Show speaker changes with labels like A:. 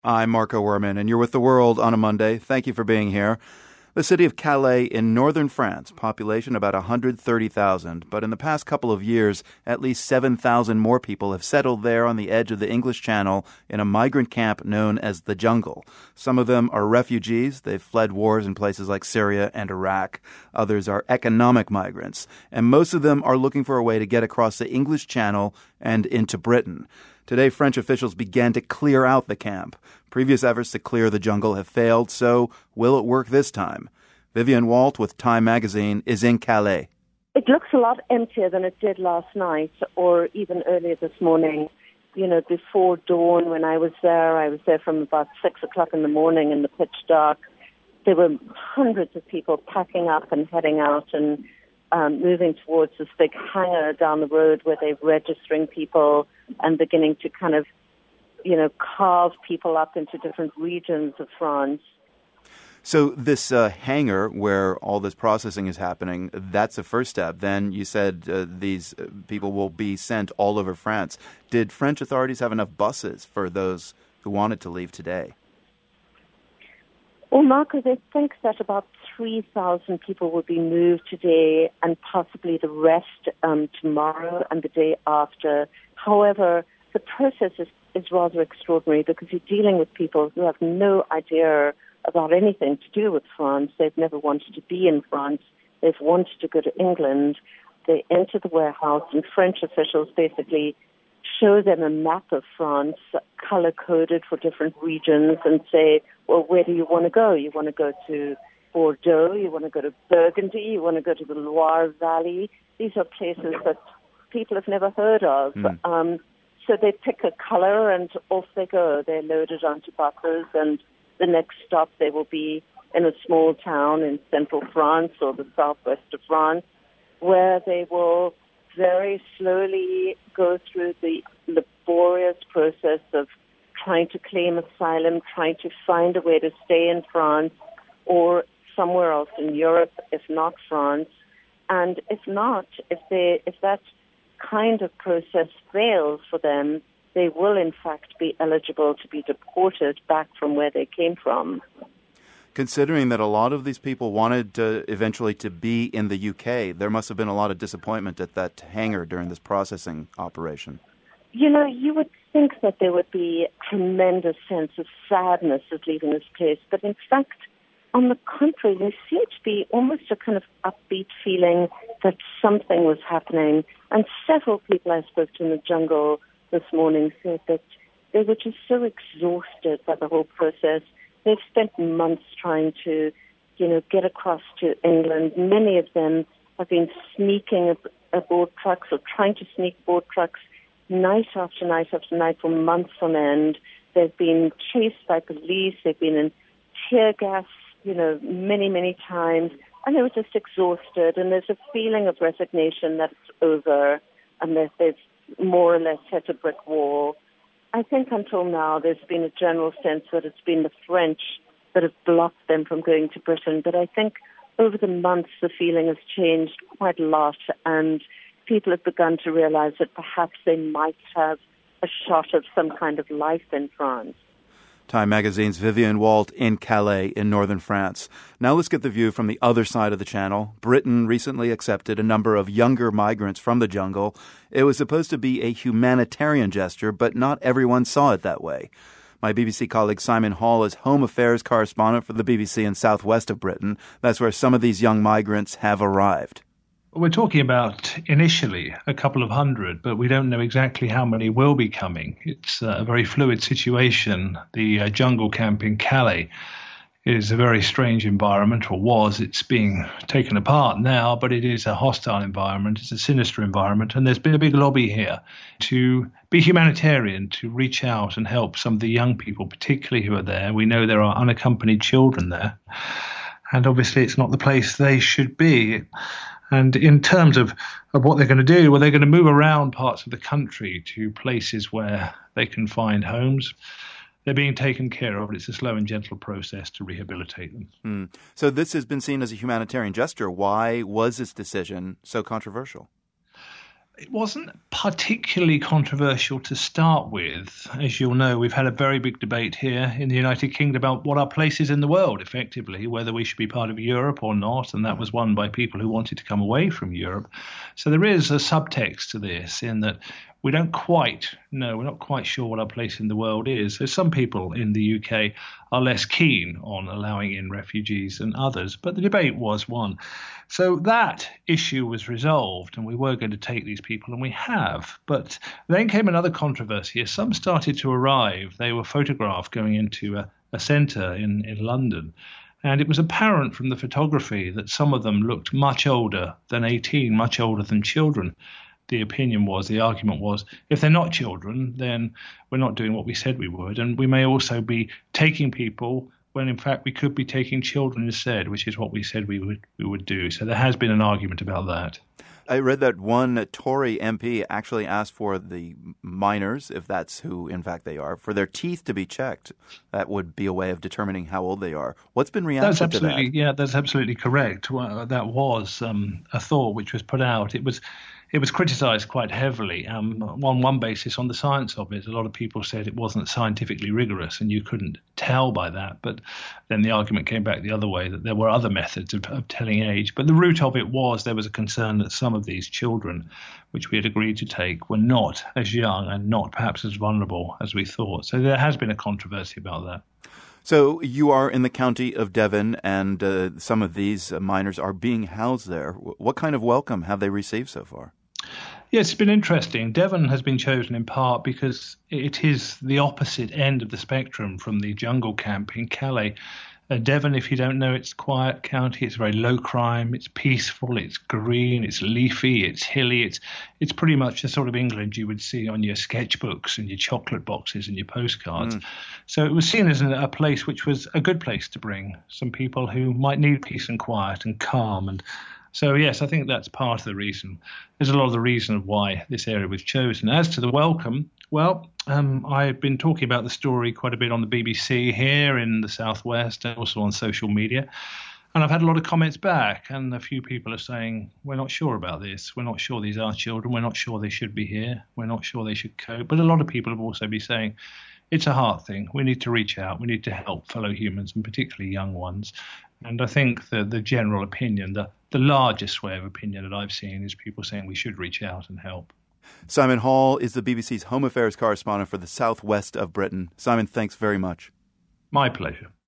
A: I'm Marco Werman, and you're with The World on a Monday. Thank you for being here. The city of Calais in northern France, population about 130,000. But in the past couple of years, at least 7,000 more people have settled there on the edge of the English Channel in a migrant camp known as the Jungle. Some of them are refugees. They've fled wars in places like Syria and Iraq. Others are economic migrants. And most of them are looking for a way to get across the English Channel and into Britain. Today, French officials began to clear out the camp. Previous efforts to clear the jungle have failed, so will it work this time? Vivian Walt with Time magazine is in Calais.
B: It looks a lot emptier than it did last night or even earlier this morning. You know, before dawn when I was there from about 6 o'clock in the morning in the pitch dark. There were hundreds of people packing up and heading out and moving towards this big hangar down the road where they're registering people and beginning to kind of, carve people up into different regions of France.
A: So this hangar where all this processing is happening, that's the first step. Then you said these people will be sent all over France. Did French authorities have enough buses for those who wanted to leave today?
B: Well, Marco, they think that about 3,000 people will be moved today and possibly the rest tomorrow and the day after. However, the process is rather extraordinary because you're dealing with people who have no idea about anything to do with France. They've never wanted to be in France. They've wanted to go to England. They enter the warehouse and French officials basically show them a map of France, color-coded for different regions, and say, well, where do you want to go? You want to go to Bordeaux, you want to go to Burgundy, you want to go to the Loire Valley. These are places that people have never heard of. So they pick a color and off they go. They're loaded onto buses, and the next stop they will be in a small town in central France or the southwest of France, where they will very slowly go through the laborious process of trying to claim asylum, trying to find a way to stay in France or somewhere else in Europe, if not France. And if not, if that kind of process fails for them, they will in fact be eligible to be deported back from where they came from.
A: Considering that a lot of these people wanted eventually to be in the UK, there must have been a lot of disappointment at that hangar during this processing operation.
B: You know, you would think that there would be a tremendous sense of sadness at leaving this place, but in fact, on the contrary, there seemed to be almost a kind of upbeat feeling that something was happening. And several people I spoke to in the jungle this morning said that they were just so exhausted by the whole process. They've spent months trying to, get across to England. Many of them have been sneaking aboard trucks or trying to sneak aboard trucks night after night after night for months on end. They've been chased by police. They've been in tear gas, many, many times. And they were just exhausted. And there's a feeling of resignation that it's over and that they've more or less hit a brick wall. I think until now there's been a general sense that it's been the French that have blocked them from going to Britain. But I think over the months the feeling has changed quite a lot, and people have begun to realize that perhaps they might have a shot of some kind of life in France.
A: Time magazine's Vivian Walt in Calais in northern France. Now let's get the view from the other side of the channel. Britain recently accepted a number of younger migrants from the jungle. It was supposed to be a humanitarian gesture, but not everyone saw it that way. My BBC colleague Simon Hall is Home Affairs correspondent for the BBC in southwest of Britain. That's where some of these young migrants have arrived.
C: We're talking about initially a couple of hundred, but we don't know exactly how many will be coming. It's a very fluid situation. The jungle camp in Calais is a very strange environment, or was. It's being taken apart now, but it is a hostile environment. It's a sinister environment, and there's been a big lobby here to be humanitarian, to reach out and help some of the young people, particularly who are there. We know there are unaccompanied children there, and obviously it's not the place they should be. And in terms of what they're going to do, well, they're going to move around parts of the country to places where they can find homes. They're being taken care of. It's a slow and gentle process to rehabilitate them.
A: So this has been seen as a humanitarian gesture. Why was this decision so controversial?
C: It wasn't particularly controversial to start with. As you'll know, we've had a very big debate here in the United Kingdom about what our place is in the world, effectively, whether we should be part of Europe or not, and that was won by people who wanted to come away from Europe. So there is a subtext to this in that we don't quite know, we're not quite sure what our place in the world is. So some people in the UK are less keen on allowing in refugees than others, but the debate was one. So that issue was resolved, and we were going to take these people, and we have. But then came another controversy. As some started to arrive, they were photographed going into a centre in London. And it was apparent from the photography that some of them looked much older than 18, much older than children. The argument was, if they're not children, then we're not doing what we said we would. And we may also be taking people when in fact we could be taking children instead, which is what we said we would do. So there has been an argument about that.
A: I read that one Tory MP actually asked for the minors, if that's who in fact they are, for their teeth to be checked. That would be a way of determining how old they are. What's been reaction to that?
C: Yeah, that's absolutely correct. Well, that was a thought which was put out. It was criticised quite heavily on one basis on the science of it. A lot of people said it wasn't scientifically rigorous and you couldn't tell by that. But then the argument came back the other way, that there were other methods of telling age. But the root of it was there was a concern that some of these children, which we had agreed to take, were not as young and not perhaps as vulnerable as we thought. So there has been a controversy about that.
A: So you are in the county of Devon, and some of these minors are being housed there. What kind of welcome have they received so far?
C: Yes, it's been interesting. Devon has been chosen in part because it is the opposite end of the spectrum from the jungle camp in Calais. Devon, if you don't know, it's a quiet county. It's very low crime. It's peaceful. It's green. It's leafy. It's hilly. It's pretty much the sort of England you would see on your sketchbooks and your chocolate boxes and your postcards. So it was seen as a place which was a good place to bring some people who might need peace and quiet and calm. And so, yes, I think that's part of the reason. There's a lot of the reason of why this area was chosen. As to the welcome, well, I've been talking about the story quite a bit on the BBC here in the Southwest and also on social media. And I've had a lot of comments back, and a few people are saying, we're not sure about this. We're not sure these are children. We're not sure they should be here. We're not sure they should cope. But a lot of people have also been saying, it's a heart thing. We need to reach out. We need to help fellow humans, and particularly young ones. And I think the general opinion, the largest sway of opinion that I've seen is people saying we should reach out and help.
A: Simon Hall is the BBC's Home Affairs correspondent for the southwest of Britain. Simon, thanks very much.
C: My pleasure.